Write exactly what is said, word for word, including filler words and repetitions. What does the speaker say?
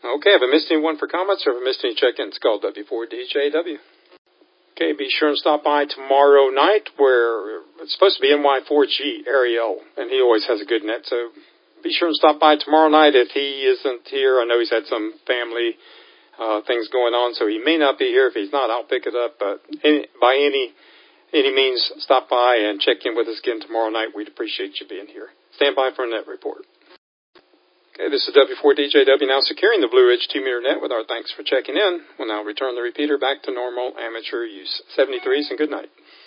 Okay, have I missed anyone for comments or have I missed any check-ins? Call W four D J W. Okay, be sure and stop by tomorrow night where it's supposed to be N Y four G, Ariel, and he always has a good net, so be sure and stop by tomorrow night if he isn't here. I know he's had some family uh, things going on, so he may not be here. If he's not, I'll pick it up, but any, by any any means, stop by and check in with us again tomorrow night. We'd appreciate you being here. Stand by for a net report. Okay, this is W four D J W now securing the Blue Ridge two meter net with our thanks for checking in. We'll now return the repeater back to normal amateur use. seventy-threes and good night.